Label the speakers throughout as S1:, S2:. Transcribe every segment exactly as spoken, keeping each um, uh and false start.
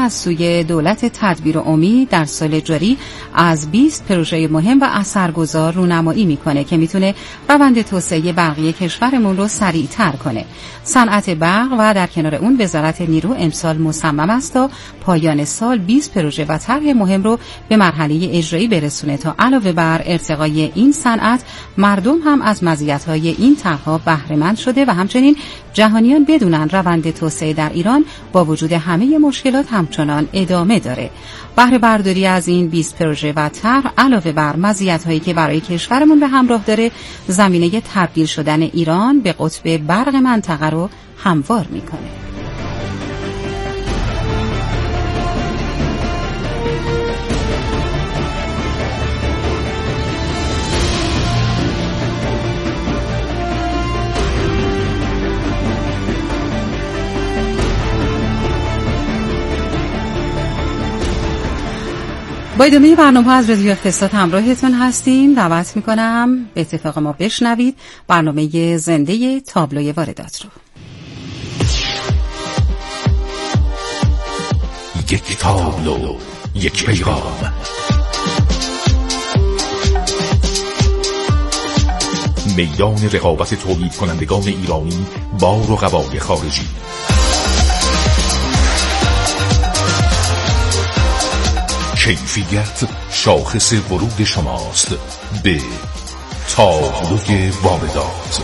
S1: از سوی دولت تدبیر و امید در سال جاری از بیست پروژه مهم و اثرگذار رونمایی میکنه که میتونه روند توسعه برقی کشورمون رو سریعتر کنه. صنعت برق و در کنار اون وزارت نیرو امسال مصمم است تا پایان سال بیست پروژه و طرح مهم رو به مرحله اجرایی برسونه تا علاوه بر ارتقای این صنعت مردم هم از مزیت‌های این طرح‌ها بهره‌مند شده و همچنین جهانیان بدونن روند توسعه در ایران با وجود همه مشکلات همچنان ادامه داره. بهره برداری از این بیست پروژه و طرح علاوه بر مزیت‌هایی که برای کشورمون به همراه داره، زمینه تبدیل شدن ایران به قطب برق منطقه رو هموار میکنه. با ادامه برنامه از رادیو اقتصاد همراهتون هستیم. دعوت میکنم به اتفاق ما بشنوید برنامه زنده تابلوی واردات رو.
S2: یک تابلو، یک پیغام. میدان رقابت تولید کنندگان ایرانی با رقبای خارجی. کیفیت شاخص ورود شماست به تابلوی واردات.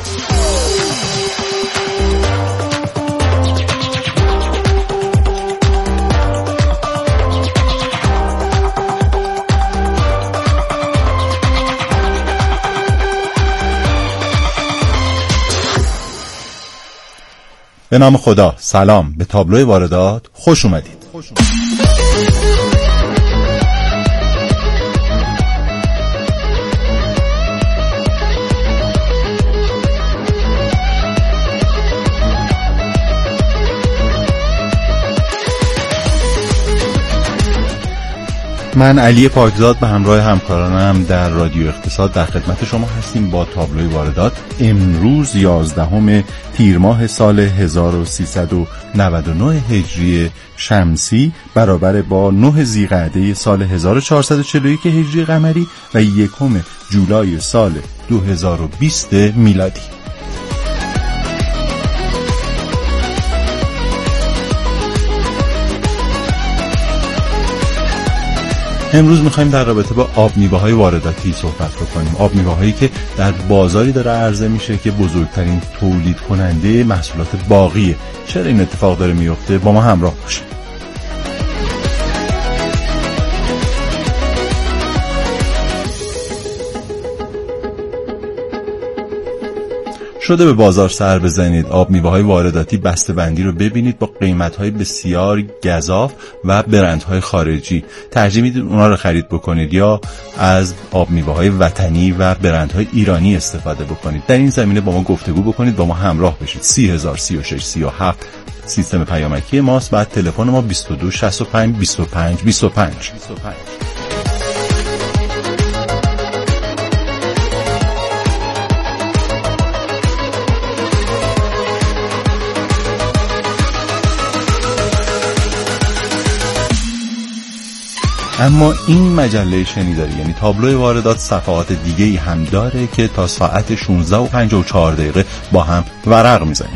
S3: به نام خدا، سلام. به تابلوی واردات خوش اومدید. خوش اومدید. من علی پاکزاد به همراه همکارانم در رادیو اقتصاد در خدمت شما هستیم با تابلوی واردات. امروز یازدهم تیر ماه سال هزار و سیصد و نود و نه هجری شمسی برابر با نه ذی‌قعده سال هزار و چهارصد و چهل و یک هجری قمری و یکم جولای سال دو هزار و بیست میلادی. امروز میخوایم در رابطه با آب میوه‌های وارداتی صحبت بکنیم. آب میوه‌هایی که در بازاری داره عرضه میشه که بزرگترین تولید کننده محصولات باقیه. چرا این اتفاق داره میفته؟ با ما همراه باشید. شده به بازار سر بزنید، آب میوه‌های وارداتی بسته‌بندی رو ببینید با قیمت‌های بسیار گزاف و برندهای خارجی. ترجیح میدید اونا رو خرید بکنید یا از آب میوه‌های وطنی و برندهای ایرانی استفاده بکنید؟ در این زمینه با ما گفتگو بکنید، با ما همراه بشید. سی هزار سی و شش سی و هفت سیستم پیامکی ماست. بعد تلفن ما بیست و دو شصت و پنج بیست و پنج بیست و پنج. اما این مجله شنیداری یعنی تابلوی واردات صفحات دیگه ای هم داره که تا ساعت شانزده و پنجاه و چهار دقیقه با هم ورق میزنیم.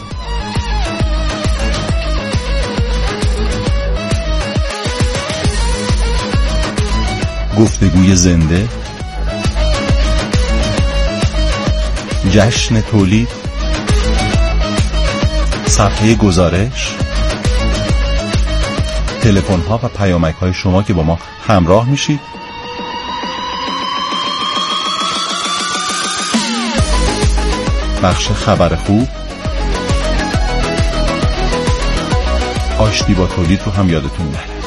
S3: گفتگوی زنده، جشن تولید، صفحه گزارش، تلفن ها و پیامک های شما که با ما همراه میشید. بخش خبر خوب، آشتی با تولید رو هم یادتون نره.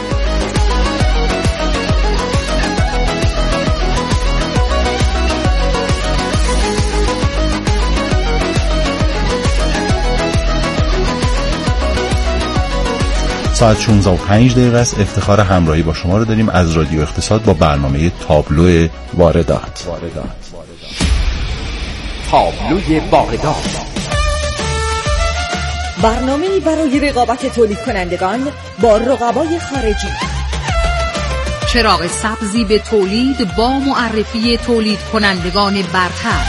S3: ساعت شانزده و پنج دقیقه است. افتخار همراهی با شما رو داریم از رادیو اقتصاد با برنامه تابلو واردات. واردات.
S2: تابلوی واردات.
S4: برنامه‌ای برای رقابت تولید کنندگان با رقبای خارجی.
S5: چراغ سبزی به تولید با معرفی تولید کنندگان برتر.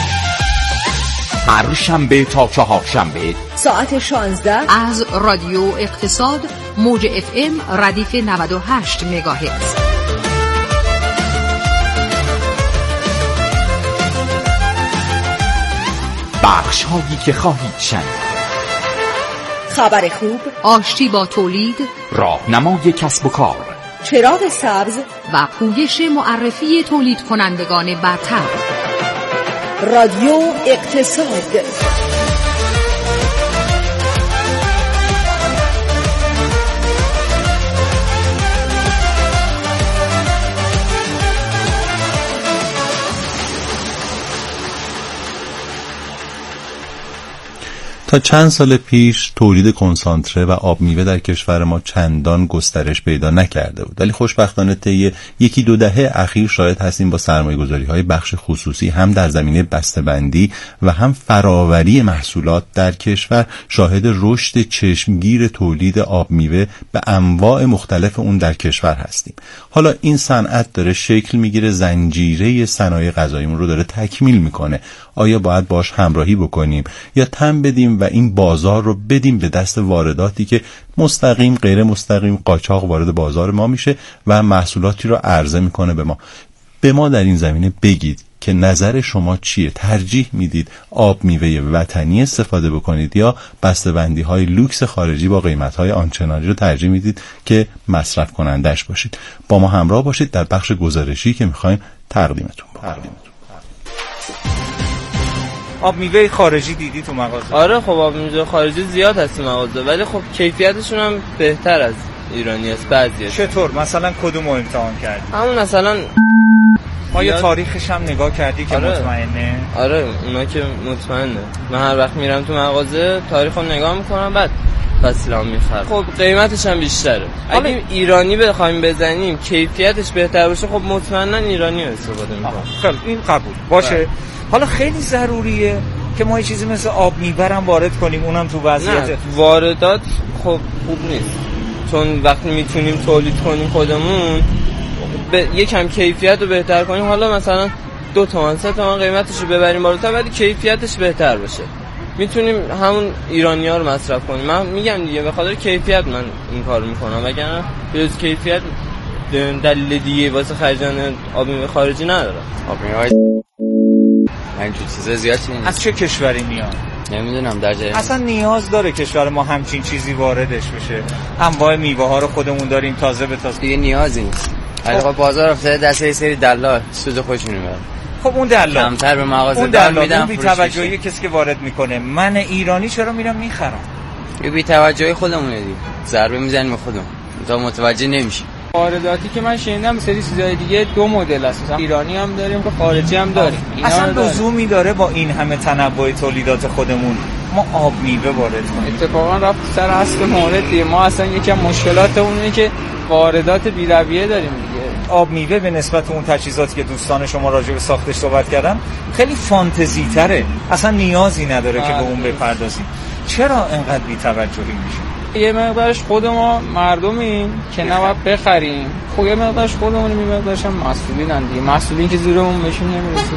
S6: هر شنبه تا چهار شنبه
S4: ساعت شانزده
S5: از رادیو اقتصاد موج اف ام ردیف نود و هشت مگاهرتز.
S6: بخش هایی که خواهید شنید:
S4: خبر خوب،
S5: آشتی با تولید،
S6: راهنمای کسب و کار،
S4: چراغ سبز
S5: و پویش معرفی تولید کنندگان برتر.
S4: رادیو اقتصاد.
S3: تا چند سال پیش تولید کنسانتره و آب میوه در کشور ما چندان گسترش پیدا نکرده بود، ولی خوشبختانه طی یکی دو دهه اخیر شاهد هستیم با سرمایه‌گذاری‌های بخش خصوصی هم در زمینه بسته‌بندی و هم فراوری محصولات در کشور شاهد رشد چشمگیر تولید آب میوه به انواع مختلف اون در کشور هستیم. حالا این صنعت داره شکل میگیره، زنجیره صنایع غذاییمون رو داره تکمیل میکنه. آیا باید باش همراهی بکنیم یا تن بدیم و این بازار رو بدیم به دست وارداتی که مستقیم غیر مستقیم قاچاق وارد بازار ما میشه و محصولاتی رو عرضه میکنه به ما؟ به ما در این زمینه بگید که نظر شما چیه؟ ترجیح میدید آب میوه وطنی استفاده بکنید یا بسته‌بندی های لوکس خارجی با قیمت های آنچنانی رو ترجیح میدید که مصرف کنندش باشید؟ با ما همراه باشید در بخش گزارشی که میخوایم تقدیمتون بکنیم.
S7: آب میوه خارجی دیدی تو مغازه؟
S8: آره خب آب میوه خارجی زیاد هست تو مغازه، ولی خب کیفیتشون هم بهتر از ایرانی است بعضیه.
S7: چطور؟ مثلا کدوم رو امتحان کردی؟
S8: همون مثلا
S7: ما یه تاریخش هم نگاه کردی که
S8: آره.
S7: مطمئنه؟
S8: آره اونا که مطمئنه. من هر وقت میرم تو مغازه تاریخو نگاه میکنم بعد فصلام میخرم. خب قیمتش هم بیشتره. اگه ایرانی بخوایم بزنیم کیفیتش بهتر باشه خب مطمئنا ایرانی رو استفاده میکنم.
S7: خب این قبول باشه. بله. حالا خیلی ضروریه که ما یه چیزی مثل آب میوه هم وارد کنیم، اونم تو وضعیت
S8: واردات خب خوب نیست، چون وقتی میتونیم تولید کنیم خودمون به یکم کیفیت رو بهتر کنیم، حالا مثلا دو تومن سه تومن قیمتش رو ببریم بالاتر ولی کیفیتش بهتر باشه، میتونیم همون ایرانی ها رو مصرف کنیم. من میگم دیگه به خاطر کیفیت من این کار میکنم، وگرنه جز کیفیت دلیل دیگه واسه خریدن آب میوه خارجی نداره.
S9: آب میوه اینجور چیزا زیاد نیست.
S7: از چه کشوری میاد؟
S9: نمیدونم در جای
S7: اصلا نیاز داره کشور ما همچین چیزی واردش بشه؟ انواع میوه ها رو خودمون داریم تازه به تازه.
S9: دیگه نیازی نیست. ولی خب بازار افتاده دست یه سری دلال سود خودشون میبرن.
S7: خب اون دلال
S9: کمتر به مغازه
S7: دار
S9: میدن،
S7: اون بی توجهی کسی که وارد میکنه. من ایرانی چرا میرم میخرم؟
S9: یه بی توجهی خودمونه دیگه، ضربه میزنیم به خودمون تا متوجه نمیشیم.
S8: وارداتی که من شنیدم سری چیزای دیگه دو مدل هست، ایرانی هم داریم و خارجی هم داریم.
S7: اصلا لزومی داره با این همه تنوع تولیدات خودمون ما آب میوه وارد کنیم؟
S8: اتفاقا رفت سر اصل مورد دیگه. ما اصلا یکم مشکلات اونه که واردات بی‌رویه داریم دیگه.
S7: آب میوه به نسبت اون تجهیزاتی که دوستان شما راجع به ساختش صحبت کردن خیلی فانتزی تره، اصلا نیازی نداره که به اون بپردازیم. چرا اینقدر بی‌توجهی میشه؟
S8: یه مقدارش خود ما مردمیم که نباید بخریم، خب یه مقدارش خودمونیم، یه مقدارش هم مسئولینن دیگه. مسئولین که زورمون بهشون نمیرسه،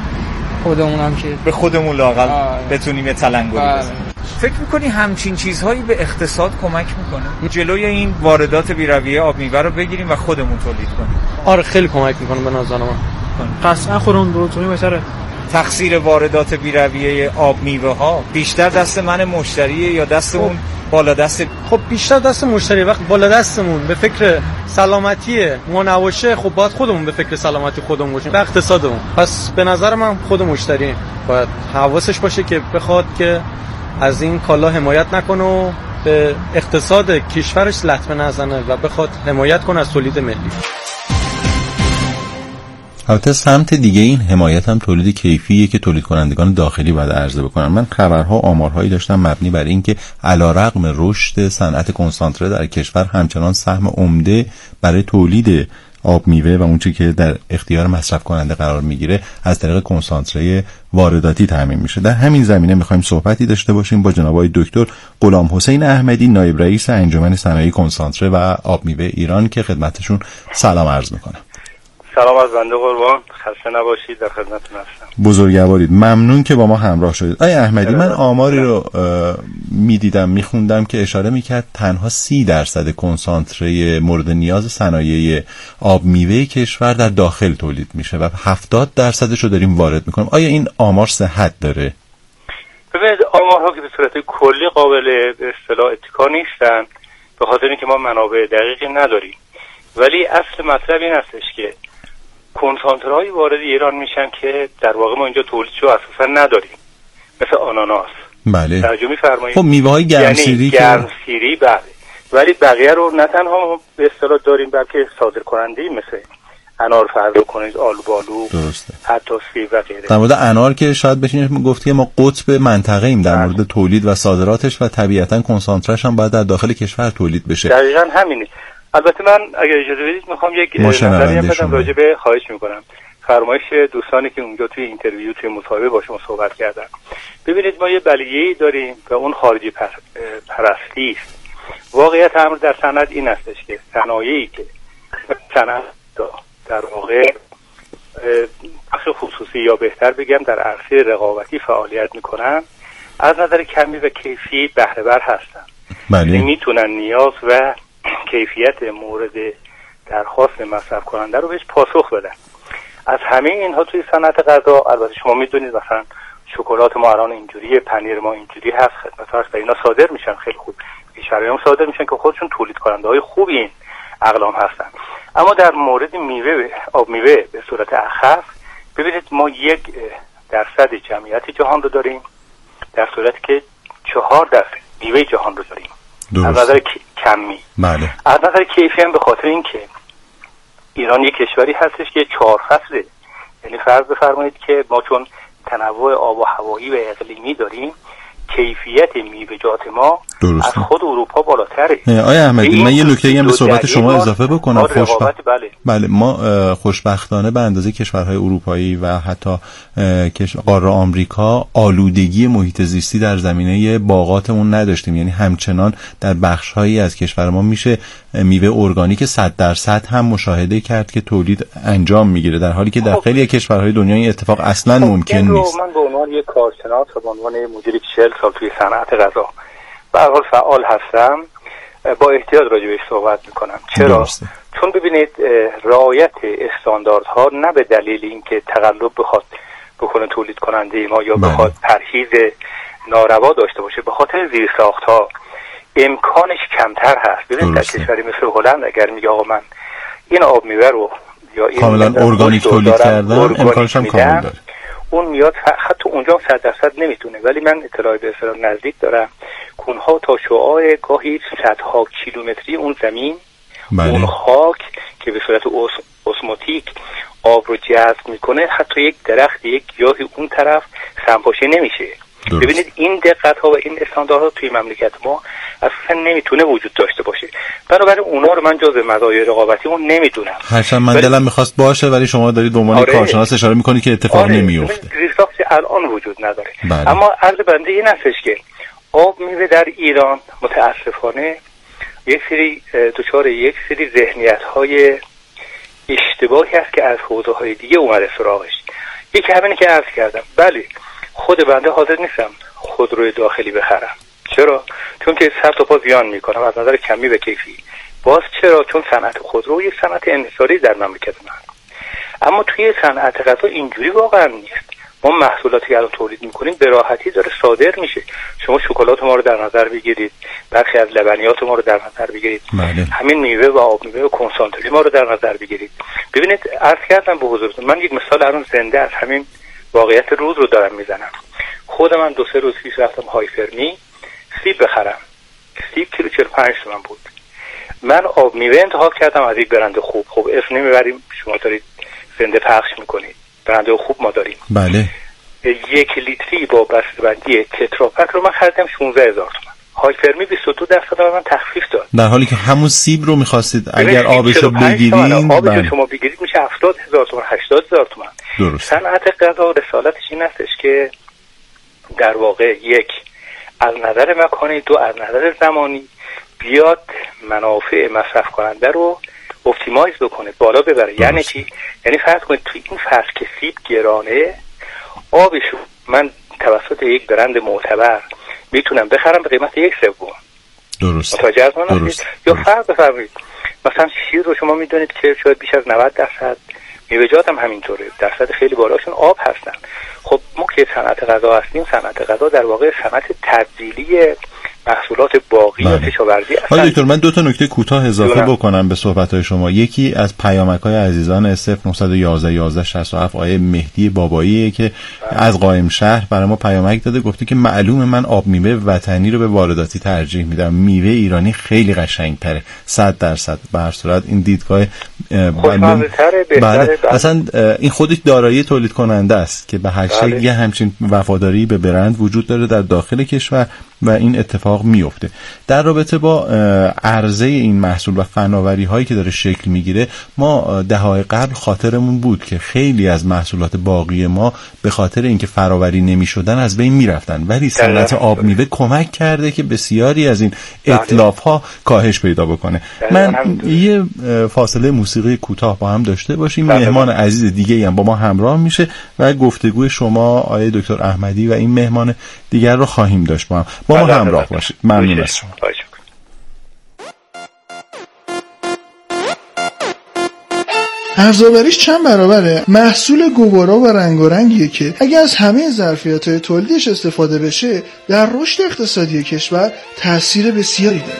S8: خودمونم که
S7: به خودمون لااقل بتونیم یه تلنگری بزنیم. فکر میکنی همچین چیزهایی به اقتصاد کمک میکنه؟ جلوی این واردات بی‌رویه آب میوه رو بگیریم و خودمون تولید کنیم؟
S8: آره خیلی کمک میکنه به نظر من. قطعا خودمون درستونی بهتره.
S7: تقصیر واردات بی‌رویه آب میوه ها بیشتر دست من مشتریه یا دست خب. اون بالا دست؟
S8: خب بیشتر دست مشتری. وقت بالا دستمون به فکر سلامتی ما نباشه خب باید خودمون به فکر سلامتی خودمون باشیم و اقتصادمون. پس به نظر من خود مشتری باید حواسش باشه که بخواد که از این کالا حمایت نکنه و به اقتصاد کشورش لطمه نزنه و بخواد حمایت کنه از تولید ملی.
S3: البته سمت دیگه این حمایت هم تولید کیفیه که تولید کنندگان داخلی باید عرضه بکنن. من خبرها آمارهایی داشتم مبنی بر این که علیرغم رشد صنعت کنسانتره در کشور همچنان سهم عمده برای تولید آب میوه و اون چیزی که در اختیار مصرف کننده قرار میگیره از طریق کنسانتره وارداتی تامین میشه. در همین زمینه میخوایم صحبتی داشته باشیم با جناب آقای دکتر غلام حسین احمدی، نایب رئیس انجمن صنایع کنسانتره و آب میوه ایران که خدمتشون سلام عرض میکنم.
S10: سلام از بنده قربان، خسته نباشید، در خدمتتون هستم.
S3: بزرگوارید، ممنون که با ما همراه شدید. آقای احمدی، من آماری رو میدیدم میخوندم که اشاره میکرد تنها سی درصد کنسانتره مورد نیاز صنایع آب میوه کشور در داخل تولید میشه و هفتاد درصدش رو داریم وارد میکنیم. آیا این آمار صحت داره؟
S10: ببینید، آمارها که به صورت کلی قابل به اصطلاح اتکا نیستن به خاطر اینکه ما منابع دقیقی نداریم، ولی اصل مطلب این هستش که کنسانترهای وارد ایران میشن که در واقع ما اینجا تولیدشو اساسا نداریم، مثل آناناس.
S3: بله.
S10: ترجمه فرمایید.
S3: خب میوه های گرمسیری
S10: یعنی
S3: که
S10: گرمسیری بله، ولی بقیه رو نه تنها به اصطلاح داریم بلکه صادر کننده مثل انار فرض کنید، آلو بالو،
S3: درسته،
S10: حتی سیب و غیره.
S3: در مورد انار که شاید بشینیم گفتی ما قطب منطقه ایم در مورد تولید و صادراتش و طبیعتا کنسانترهش هم باید در داخل کشور تولید بشه.
S10: دقیقاً همینه. البته من اگر اجازه بدید میخوام یک نظری بدم راجع به، خواهش میکنم، فرمایش دوستانی که اونجا توی اینترویو توی مصاحبه با شما صحبت کردن. ببینید، ما یه بلیه‌ای داریم و اون خارجی پر... پرستی است. واقعیت امر در صنعت این هستش که صنایعی که صنعت در واقع بخش خصوصی یا بهتر بگم در عرصه رقابتی فعالیت میکنن، از نظر کمی و کیفی بهره بر هستن.
S3: بله.
S10: میتونن نیاز و کیفیت مورد درخواست مصرف کننده رو بهش پاسخ بدن. از همه اینها توی صنعت غذا، البته شما میدونید مثلا شکلات ما الان اینجوریه، پنیر ما اینجوری هست، خدمت عرض به اینا صادر میشن، خیلی خوب کشورهای هم صادر میشن که خودشون تولید کننده های خوبی این اقلام هستن. اما در مورد میوه، آب میوه به صورت اخف، ببینید ما یک درصد جمعیت جهان رو داریم، در صورتی که چهار درصد میوه جهان رو داریم.
S3: درست.
S10: از نظر کمی.
S3: بله.
S10: از نظر کیفی هم به خاطر اینکه ایران یک کشوری هستش که چهار فصله، یعنی فرض بفرمایید که ما چون تنوع آب و هوایی و اقلیمی داریم، کیفیت میوه‌جات ما درسته. از خود اروپا بالاتره.
S3: آیا احمدی، من یه نکته‌ای هم به صحبت شما اضافه بکنم.
S10: خوشبخت... بله.
S3: بله، ما خوشبختانه به اندازه کشورهای اروپایی و حتی قاره آمریکا آلودگی محیط زیستی در زمینه باغاتمون نداشتیم، یعنی همچنان در بخش‌هایی از کشور ما میشه میوه ارگانیک صد درصد هم مشاهده کرد که تولید انجام میگیره، در حالی که در خیلی کشورهای دنیا این اتفاق اصلا ممکن نیست.
S10: من به عنوان یک کارشناس و به عنوان مدیر چهل سال توی صنعت غذا به هر حال فعال هستم، با احتیاط راجع بهش صحبت میکنم. چرا؟ درسته. چون ببینید، رعایت استانداردها نه به دلیل اینکه تقلب بخواد بکنه تولید کننده ما یا بخواد پرهیز ناروا داشته باشه، به خاطر زیرساخت‌ها امکانش کمتر هست. ببینید در کشوری مثل هلند اگر میگه آقا من این آب میوه رو یا این
S3: کاملا ارگانیک تولید کردن، امکانش هم کامل داره،
S10: اون میاد حتی اونجا صد درصد نمیتونه، ولی من اطلاعی به اصطلاح نزدیک دارم که اونها تا شعاع گاهی صدها کیلومتری اون زمین، بله. اون خاک که به صورت اسموتیک آب رو جذب میکنه، حتی یک درخت یک گیاهی اون طرف سمپاشه نمیشه. درست. ببینید این دقت ها و این استانداردها توی مملکت ما اصلا نمیتونه وجود داشته باشه، بنابراین اونا رو من جزء مزایای رقابتی اون نمیدونم.
S3: هرچند من دلم میخواست باشه، ولی شما دارید به عنوان آره. کارشناس اشاره میکنید که اتفاق آره. نمیفته.
S10: زیرساختی الان وجود نداره.
S3: بله.
S10: اما عرض بنده این هستش که آب میوه در ایران متاسفانه یک سری دچار یک سری ذهنیت های اشتباهی هست که از حوزه های دیگه اومده سراغش. یکی همینه که عرض کردم. بله، خود بنده حاضر نیستم خودروی داخلی بخرم. چرا؟ چون که سر تا پا زیان میکنم از نظر کمی و کیفی. باز چرا؟ چون صنعت خودرو یک صنعت انحصاری در مملکت من. اما توی صنعت غذا اینجوری واقعا نیست. ما محصولاتی که الان تولید میکنیم به راحتی داره صادر میشه. شما شکلات ما رو در نظر بگیرید، برخی از لبنیات ما رو در نظر بگیرید،
S3: بله.
S10: همین میوه و آب میوه و کنسانتری ما رو در نظر بگیرید. ببینید، عرض کردم به حضورتون، من یک مثال الان زنده از همین واقعیت روز رو دارم میزنم. خود من دو سه روز پیش رفتم های فرمی سیب بخرم. سیب کیلو چهل و پنج تومن بود. من آب میوه انتخاب کردم از یک برند خوب. خب اسم نمیبریم، شما دارید زنده پخش میکنید، برند خوب ما داریم.
S3: بله.
S10: یک لیتری با بسته‌بندی تتراپک رو من خریدم شانزده هزار تومان. های فرمی بیست و دو درصد به من تخفیف داد،
S3: در حالی که همون سیب رو می‌خواستید اگر آبشو بگیرین
S10: آبشو شما بگیرید میشه هفتاد هزار تومان هشتاد هزار تومان.
S3: درست.
S10: صنعت غذا رسالتش این هستش که در واقع یک از نظر مکانی، دو از نظر زمانی بیاد منافع مصرف کننده رو اپتیمایز بکنه، بالا ببره. درست. یعنی چی؟ یعنی فرض کنید توی این فصل که سیب گرانه، آبشو من توسط یک برند معتبر میتونم بخرم به قیمت یک سوم.
S3: درست.
S10: متوجه از من
S3: درست.
S10: یا فرض بفرمایید مثلا شیر رو شما میدونید که شاید بیش از نود درصد، میوه‌جات هم همینطوره، درصد خیلی بالاشون آب هستن. خب ما که صنعت غذا هستیم، صنعت غذا در واقع صنعت تبدیلی محصولات باقی یا کشاورزی است.
S3: آقای دکتر من دو تا نکته کوتاه اضافه دونم. بکنم به صحبت‌های شما. یکی از پیامک‌های عزیزان صفر نه یک یک یازده شصت و هفت آقای مهدی باباییه که بله. از قائم شهر برای ما پیامک داده، گفته که معلومه من آب میوه وطنی رو به وارداتی ترجیح میدم، میوه ایرانی خیلی قشنگ‌تره. صد درصد. به هر صورت این دیدگاه
S10: بعد
S3: اصلا این خودش دارایی تولید کننده است که به هر شکل یه همچین وفاداری به برند وجود داره در داخل کشور و این اتفاق میفته. در رابطه با عرضه این محصول و فناوری هایی که داره شکل میگیره، ما دهه‌های قبل خاطرمون بود که خیلی از محصولات باقی ما به خاطر اینکه فراوری نمیشدن از بین میرفتن، ولی صنعت آب میوه کمک کرده که بسیاری از این اتلاف ها کاهش پیدا بکنه. من یه فاصله موسیقی کوتاه با هم داشته باشیم، مهمان عزیز دیگه هم با ما همراه میشه و گفتگوی شما آقای دکتر احمدی و این مهمان دیگر رو خواهیم داشت با هم. با ما همراه باشید. ممنون از شما.
S11: ارزآوریش چند برابره؟ محصول گوارا و رنگارنگیه که اگه از همه ظرفیت‌های تولیدش استفاده بشه در رشد اقتصادی کشور تأثیر بسیاری داره.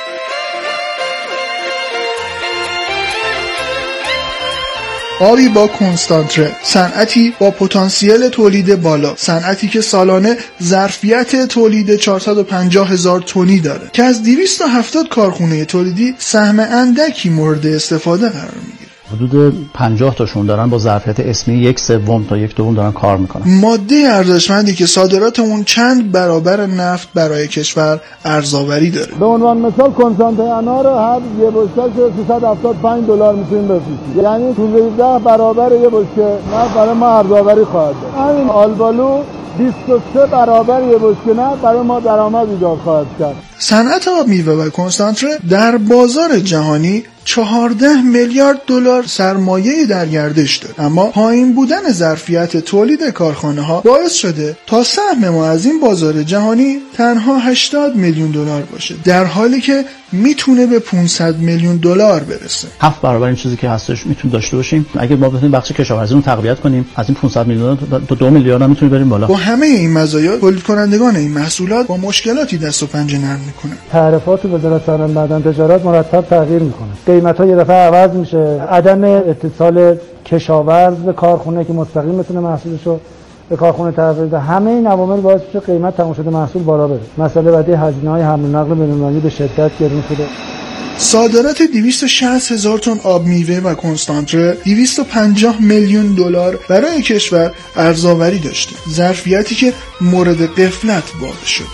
S11: آبی با کنسانتره، صنعتی با پتانسیل تولید بالا، صنعتی که سالانه ظرفیت تولید چهارصد و پنجاه هزار تنی داره که از دویست و هفتاد کارخونه تولیدی سهم اندکی مورد استفاده قرار میگیره.
S12: حدود پنجاه تاشون دارن با ظرفیت اسمی یک سوم تا یک دوم دارن کار میکنن.
S11: ماده ارزشمندی که صادراتمون چند برابر نفت برای کشور ارزآوری داره.
S13: به عنوان مثال کنسانته انار هر یه بشکه سیصد و هفتاد و پنج دلار میتونیم بفروشیم، یعنی ده برابر یه بشکه نفت برای ما ارزآوری خواهد داشت. همین آلبالو بیست و سه برابر یه بشکه نفت برای ما درآمد ایجاد خواهد کرد.
S11: صنعت آب میوه و کنسانتره در بازار جهانی چهارده میلیارد دلار سرمایه در گردش داره، اما پایین بودن ظرفیت تولید کارخانه ها باعث شده تا سهم ما از این بازار جهانی تنها هشتاد میلیون دلار باشه، در حالی که میتونه به پانصد میلیون دلار برسه.
S12: هفت برابر این چیزی که هستش میتونیم داشته باشیم. اگه ما بتونیم بخش کشاورزی رو تقویت کنیم، از این پانصد میلیون تا دو میلیارد هم میتونیم بریم بالا.
S11: با همه این مزایا تولید کنندگان این محصولات با مشکلاتی دست و پنجه نرم میکنن.
S13: تعرفات وزارت صنعت معدن تجارت مرتب تغییر میکنه. قیمت‌ها یه دفعه عوض میشه. عدم اتصال کشاورز به کارخونه که مستقیم میتونه محصولشو به کارخونه تحویل بده، همه این عوامل باعث میشه قیمت تمام شده محصول بالا بره. مسئله بعدی هزینه‌های حمل و نقل بین‌المللی به شدت گرون شده.
S11: صادرات دویست و شصت هزار تن آب میوه و کنسانتره دویست و پنجاه میلیون دلار برای کشور ارزآوری داشته، ظرفیتی که مورد غفلت واقع شده.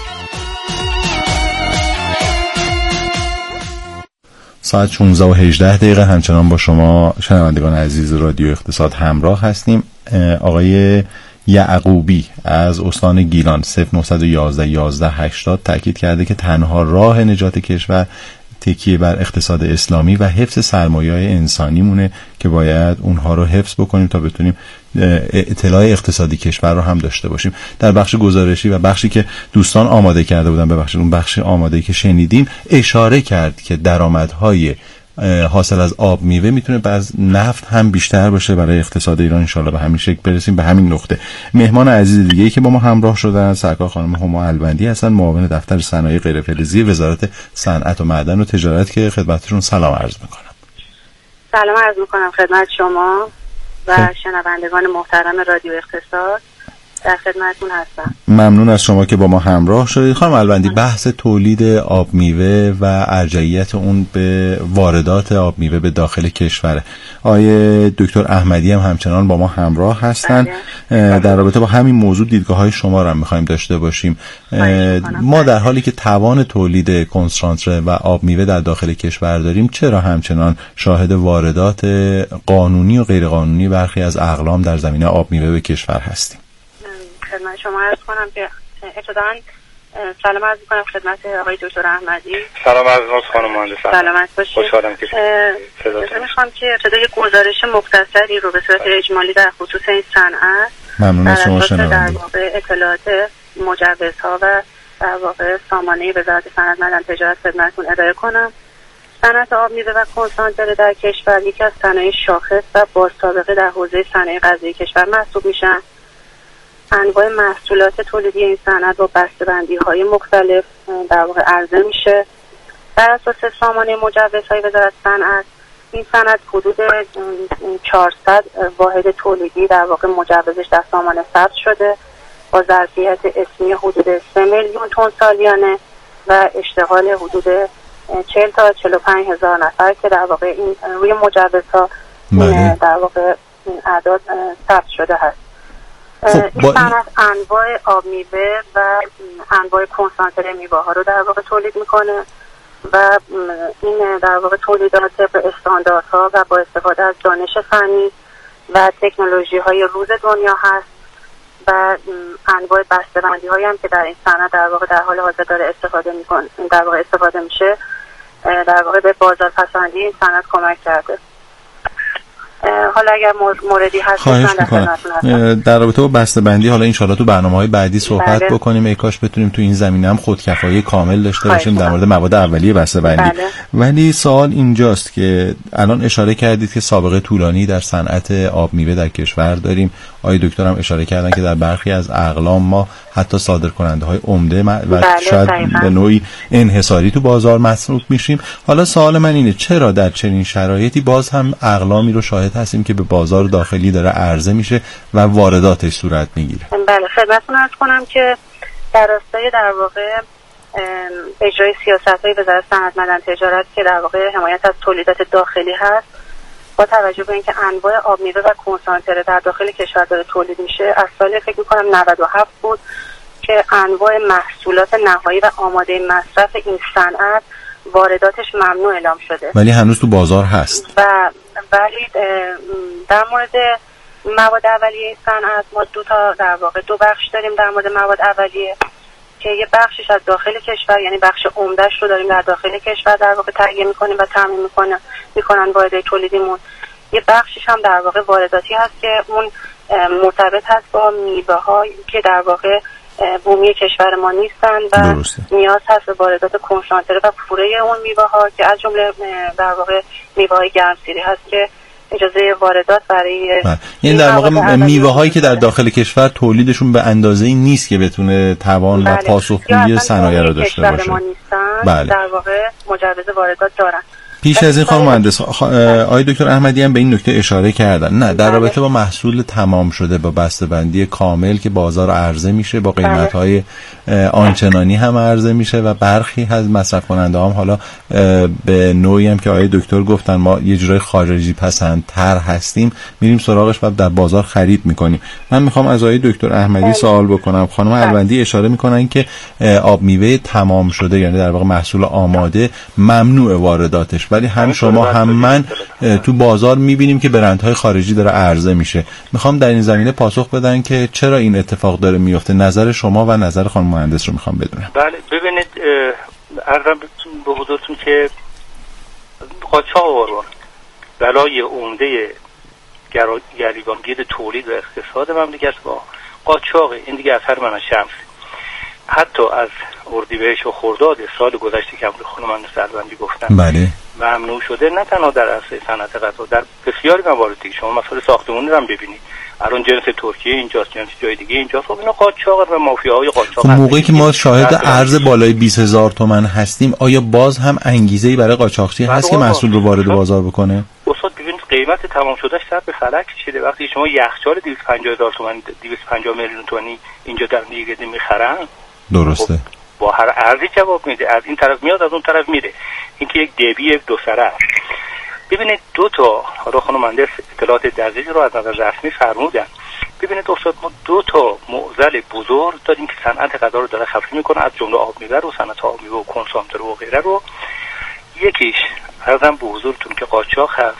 S3: ساعت شانزده و هجده دقیقه همچنان با شما شنوندگان عزیز رادیو اقتصاد همراه هستیم. آقای یعقوبی از استان گیلان صفر نه یک یک یازده هشتاد تاکید کرده که تنها راه نجات کشور تکیه بر اقتصاد اسلامی و حفظ سرمایه‌های انسانی مونه که باید اونها رو حفظ بکنیم تا بتونیم اطلاع اقتصادی کشور رو هم داشته باشیم. در بخش گزارشی و بخشی که دوستان آماده کرده بودن، ببخشید اون بخش آماده‌ای که شنیدیم اشاره کرد که درآمدهای حاصل از آب میوه میتونه باز نفت هم بیشتر باشه برای اقتصاد ایران. انشالله به همین شکل برسیم به همین نقطه. مهمان عزیز دیگه‌ای که با ما همراه شدن سرکار خانم هما البندی هستن، معاون دفتر صنایع غیرفلزی وزارت صنعت و معدن و تجارت که خدمتتون سلام عرض میکنم.
S14: سلام عرض میکنم خدمت شما و شنوندگان محترم رادیو اقتصاد. در خدمتتون هستم.
S3: ممنون از شما که با ما همراه شدید. خانم البندی، بحث تولید آب میوه و ارجحیت اون به واردات آب میوه به داخل کشوره. آقای دکتر احمدی هم همچنان با ما همراه هستن. در رابطه با همین موضوع دیدگاه‌های شما رو هم می‌خوایم داشته باشیم. ما در حالی که توان تولید کنسانتره و آب میوه در داخل کشور داریم، چرا همچنان شاهد واردات قانونی و غیر قانونی برخی از اقلام در زمینه آب میوه به کشور هستیم؟
S14: خدمت شما عرض کنم که ابتداً سلام عرض می‌کنم خدمت آقای دکتر احمدی.
S10: سلام عرض می‌کنم خانم مهندس.
S14: سلامت باشید.
S10: خوشحالم که
S14: صداتون می‌خوام که ابتدا یک گزارش مختصری رو به صورت اجمالی در خصوص این صنعت
S3: ممنون از شما شنونده.
S14: در واقع اطلاعات مجوزها و در واقع سامانه وزارت صنعت معدن تجارت خدمتتون ارائه کنم. صنعت آب میوه و کنسانتره در کشور یکی از صنایع شاخص و با سابقه در حوزه صنایع غذایی کشور محسوب میشن. انواع محصولات تولیدی این صنعت با بسته‌بندی‌های مختلف در واقع عرضه میشه. بر اساس سامانه مجوزهای وزارت صنعت این صنعت حدود چهارصد واحد تولیدی در واقع مجوزش در سامانه ثبت شده با ظرفیت اسمی حدود سه میلیون تن سالیانه و اشتغال حدود چهل تا چهل و پنج هزار نفر که در واقع این روی مجوزها در واقع این اعداد ثبت شده هست.
S3: خب
S14: این صنعت انواع آب میوه و انواع کنسانتره میوه ها رو در واقع تولید میکنه و این در واقع تولیدات طبق استانداردها و با استفاده از دانش فنی و تکنولوژی های روز دنیا هست و انواع بسته‌بندی هایی هم که در این صنعت در واقع در حال حاضر داره استفاده میکنه در واقع استفاده میشه در واقع به بازار پسندی این صنعت کمک کرده. حالا اگر موردی هست
S3: خواهش میکنم در رابطه با بسته‌بندی حالا انشالله تو برنامه‌های بعدی صحبت بله. بکنیم. ای کاش بتونیم تو این زمینه هم خودکفایی کامل داشته باشیم در مورد مواد اولیه بسته‌بندی. بله. ولی سوال اینجاست که الان اشاره کردید که سابقه طولانی در صنعت آب میوه در کشور داریم. آقای دکتر هم اشاره کردن که در برخی از اقلام ما حتی صادرکننده‌های عمده و بله، شاید دقیقا. به نوعی انحصاری تو بازار مصروف میشیم. حالا سوال من اینه چرا در چنین شرایطی باز هم اقلامی رو شاهد هستیم که به بازار داخلی داره عرضه میشه و وارداتش صورت میگیره؟
S14: بله خدمتتون عرض کنم که در راستای در واقع اجرای سیاست‌های وزارت صنعت معدن تجارت که در واقع حمایت از تولیدات داخلی هست با توجه به اینکه انواع آب میوه و کنسانتره در داخل کشور داره تولید میشه از سال فکر می‌کنم نود و هفت بود که انواع محصولات نهایی و آماده مصرف این صنعت وارداتش ممنوع اعلام شده
S3: ولی هنوز تو بازار هست.
S14: و ولی در مورد مواد اولیه صنعت ما دو تا در واقع دو بخش داریم در مورد مواد اولیه که یه بخشش از داخل کشور یعنی بخش عمده‌اش رو داریم در داخل کشور در واقع تهیه می‌کنیم و تامین می‌کنن می‌کنن واردات تولیدیمون. یه بخشش هم در واقع وارداتی هست که اون مرتبط هست با میوه‌هایی که در واقع بومی کشور ما نیستن و درسته. نیاز هست به واردات کنسانتره و پوره اون میوه‌ها که از جمله در واقع میوه‌های گرمسیری هست که اجازه واردات برای
S3: یعنی در واقع میوه‌هایی که در داخل کشور تولیدشون به اندازه‌ای نیست که بتونه توان بله. و پاسخگویی صنایع رو داشته باشه.
S14: بله. در واقع مجوز واردات دارن.
S3: پیش از این خانم مهندس آقای دکتر احمدی هم به این نکته اشاره کردن نه در رابطه با محصول تمام شده با بسته‌بندی کامل که بازار عرضه میشه با قیمت‌های آنچنانی هم عرضه میشه و برخی از مصرف کننده هم حالا به نوعی هم که آقای دکتر گفتن ما یه جورای خارجی پسندتر هستیم میریم سراغش و در بازار خرید میکنیم. من میخوام از آقای دکتر احمدی سوال بکنم. خانم البندی اشاره میکنن که آب میوه تمام شده یعنی در واقع محصول آماده ممنوع وارداتش ولی هم شما هم من تو بازار میبینیم که برندهای خارجی داره عرضه میشه. میخوام در این زمینه پاسخ بدن که چرا این اتفاق داره میفته. نظر شما و نظر خانم مهندس رو میخوام بدونم.
S10: بله ببینید عرضم به حضورتون که قاچاق بلای عمده گریبانگیر تولید و اقتصاد مملکت با قاچاق این دیگه اثر من شمس حتی از اردیبهشت و خرداد سال گذشته که خانم مهندس البندی گفتن
S3: بله
S10: ممنوع شده نه تنها در عرصه صنعت غذا در بسیاری مواردی شما مثلا ساختمون رو هم ببینید الان جنس ترکیه اینجاست جنس جای دیگه اینجاست خب اینا قاچاق و مافیاهای قاچاق
S3: خب موقعی که ما شاهد ارز بالای بیست هزار تومان هستیم آیا باز هم انگیزه‌ای برای قاچاقچی هست که محصول رو وارد بازار بکنه؟
S10: استاد ببینید قیمت تمام شدهش سر به فلک کشیده. وقتی شما یخچال دویست و پنجاه هزار تومان دویست و پنجاه میلیون تومانی اینجا در نیگدی میخرن،
S3: درسته،
S10: خب با هر ارزی جواب میده، از این طرف میاد از اون طرف میره. این که یک دبی دو سره است. ببینید دو تا، حالا خانم مهندس اطلاعات دقیقی رو از نظر رسمی فرمودن. ببینید استاد، ما دو تا معضل بزرگ داریم که صنعت غذا رو داره خفه میکنه، از جمله آب میوه رو، صنعت آب میوه و کنسانتر و غیره رو. یکیش عرضم به حضورتون که قاچاق هست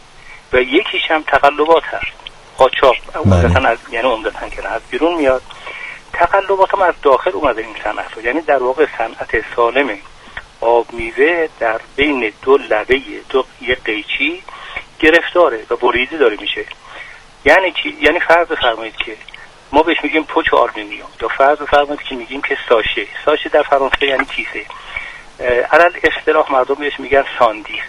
S10: و یکیش هم تقلبات هست. قاچاق عمدتاً از یعنی عمدتاً که از بیرون میاد، تقلبات هم از داخل اومده این صنعت رو. یعنی در واقع صنعت سالم آب میوه در بین دو لبه دو یک قیچی گرفتاره و بریده داره میشه. یعنی چی؟ یعنی فرض بفرمایید که ما بهش میگیم پوچ آلومینیوم، یا فرض بفرمایید که میگیم که ساشه. ساشه در فرانسه یعنی کیسه. علل اصطلاح مردم بهش میگن ساندیس.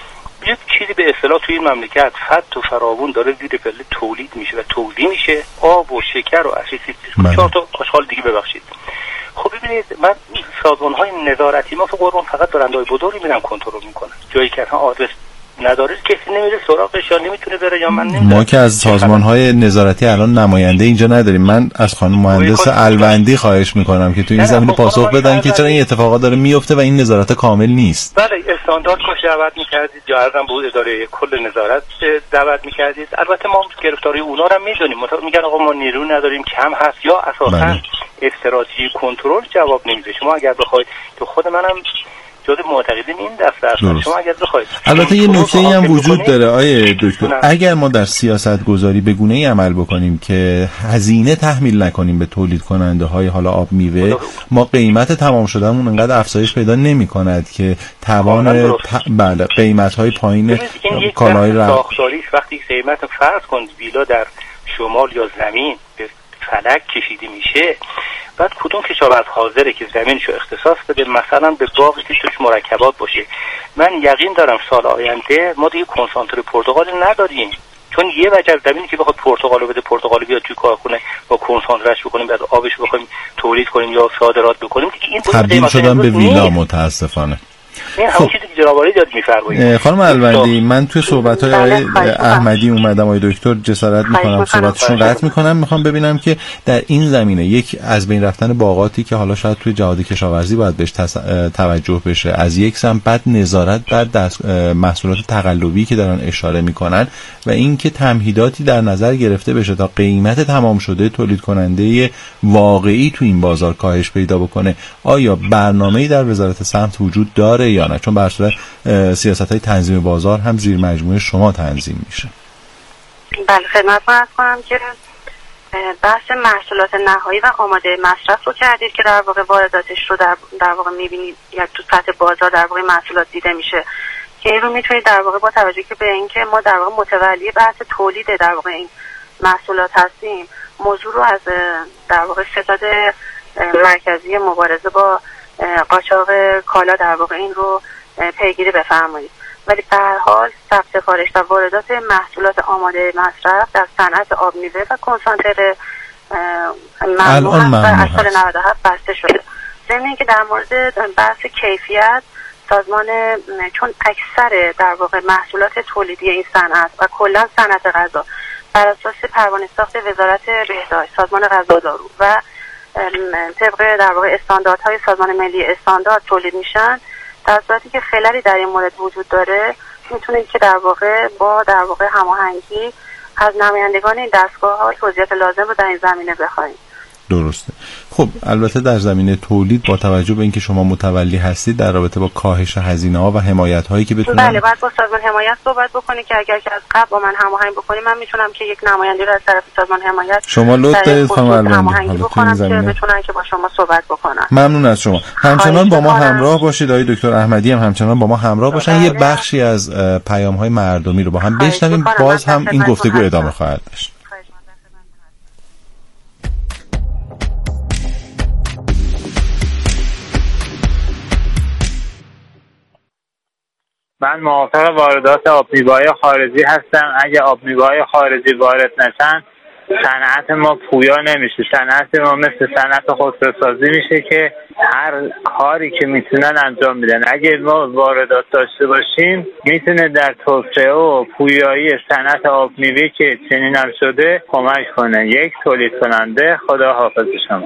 S10: یک چیزی به اصطلاح توی این مملکت فت و فراوون داره زیر پله تولید میشه و توزیع میشه، آب و شکر و اسیدی چهار تا آشغال دیگه ببخشید. خب ببینید، من سازمان‌های نظارتی ما فقط فقط برندهای بزرگی میرن کنترل میکنن. جایی که اصلا آدرس نداره کسی نمیره سراغش یا نمیتونه بره یا من نمیدونم.
S3: ما که از سازمان‌های نظارتی الان نماینده اینجا نداریم. من از خانم مهندس الوندی خواهش میکنم که تو این زمینه پاسخ بدن که چرا این اتفاقات داره میفته و این نظارت کامل نیست.
S10: بله، استاندارد کش دعوت میکردید یا عرضم بود اداره کل نظارت دعوت میکردید. البته ما گرفتاری اونا رو میدونیم، میگن آقا ما نیرو نداریم، کم هست، یا اساسا استراتژی کنترل جواب نمیده. شما اگر بخواید، تو خود منم جز معتقدین این دسته هستن، شما اگر بخواید.
S3: البته یه نکته‌ای هم وجود داره آیه دکتر، اگر ما در سیاست گذاری به گونه‌ای عمل بکنیم که هزینه تحمیل نکنیم به تولید کننده های حالا آب میوه، ما قیمت تمام شدهمون انقدر افزایش پیدا نمی‌کند که توان ت... بله قیمت های پایین کالای را
S10: ساختاری وقتی قیمت فرض کن ویلا در شمال یا زمین به فلک کشیده میشه، بعد کدوم کشاورز حاضره که زمینشو اختصاص بده مثلا به باغی که توش مرکبات باشه؟ من یقین دارم سال آینده ما دیگه کنسانتر پرتقال نداریم، چون یه وجه زمینی که بخواد پرتقالو بده، پرتقالو بیاد توی کارخونه با کنسانترش بکنیم، بعد آبش بخوایم تولید کنیم یا صادرات بکنیم، دیگه این
S3: تبدیل شدن به ویلا متاسفانه.
S10: این همون چیزی که جناب عالی داد می‌فرمایید.
S3: خانم الوندی، من توی صحبت‌های آقای احمدی اومدم، آقای دکتر جسارت می‌کنم صحبتشون قطع می‌کنم، می‌خوام ببینم که در این زمینه یک از بین رفتن باغاتی که حالا شاید توی جهاد کشاورزی باید بهش توجه بشه، از یک سمت بعد نظارت بر محصولات تقلبی که دارن اشاره می‌کنن و اینکه تمهیداتی در نظر گرفته بشه تا قیمت تمام شده تولید کننده واقعی تو این بازار کاهش پیدا بکنه. آیا برنامه‌ای در وزارت سمت وجود داره یا نه؟ چون به هر صورت سیاست‌های تنظیم بازار هم زیر مجموعه شما تنظیم میشه.
S14: بله، خدمتتون عرض کنم که بحث محصولات نهایی و آماده مصرف رو کردید که در واقع وارداتش رو در در واقع می‌بینید یا تو سطح بازار در واقع محصولات دیده میشه که این رو میتونید در واقع با توجه که به اینکه ما در واقع متولی بحث تولید در واقع این محصولات هستیم، موضوع رو از در واقع ستاد مرکزی مبارزه با قاچاق کالا در واقع این رو پیگیری بفرمایید. ولی به هر حال ثبت سفارش و واردات محصولات آماده مصرف در صنعت آب میوه و کنسانتر ممنوع هست و از سال نود و هفت بسته شده. ضمن اینکه در مورد بحث کیفیت سازمان، چون اکثر در واقع محصولات تولیدی این صنعت و کلا صنعت غذا بر اساس پروانه ساخت وزارت بهداشت، سازمان غذا و دارو و طبق در واقع استانداردهای سازمان ملی استاندارد تولید میشن، در صورتی که خللی در این مورد وجود داره میتونید که در واقع با در واقع هماهنگی از نمایندگان این دستگاه‌ها توضیحات لازم رو در این زمینه بخواید.
S3: درسته. خب البته در زمینه تولید با توجه به اینکه شما متولی هستید در رابطه با کاهش هزینه‌ها و حمایت‌هایی که بتونن،
S14: بله، بعد با سازمان حمایت صحبت بکنید که اگر که از قبل با من هماهنگ بکنید من میتونم که یک نماینده رو از طرف سازمان حمایت
S3: شما لطف دارید خانم
S14: الوندی بکنم که بتونن که با شما صحبت بکنن.
S3: ممنون از شما. همچنان با ما همراه باشید. آقای دکتر احمدی هم همچنان با ما همراه باشن. بله. یه بخشی از پیام‌های مردمی رو با هم بشنویم، باز هم این گفتگو ادامه خواهد داشت.
S15: من موافق واردات آب میوه‌های خارجی هستم. اگه آب میوه‌های خارجی وارد نشن صنعت ما پویا نمیشه. صنعت ما مثل صنعت خودروسازی میشه که هر کاری که میتونن انجام میدن. اگه ما واردات داشته باشیم میتونه در توسعه و پویایی صنعت آب میوه که چنین هم شده کمک کنه. یک تولید کننده. خدا حافظ شما.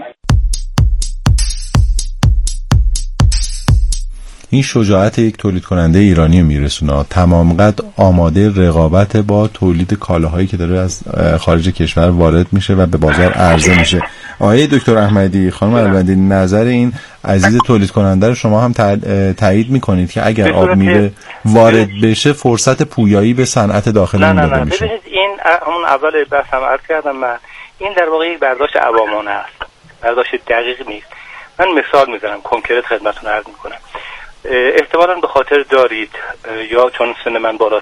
S3: این شجاعت یک تولید کننده ایرانی میرسونه، تمام قد آماده رقابت با تولید کالاهایی که داره از خارج کشور وارد میشه و به بازار عرضه میشه. آقای دکتر احمدی، خانم الوندی، نظر این عزیز تولید کننده رو شما هم تایید میکنید که اگر آب میوه وارد بشه فرصت پویایی به صنعت داخلی
S10: نه نه
S3: داده
S10: نه
S3: میشه؟
S10: ببینید، این همون اول بحث هم عرض کردم من، این در واقع یک برداشت عوامانه است، برداشت دقیق نیست. من مثال میزنم کنکرت خدمتتون عرض میکنم. احتمالاً به خاطر دارید یا چون سن من بالا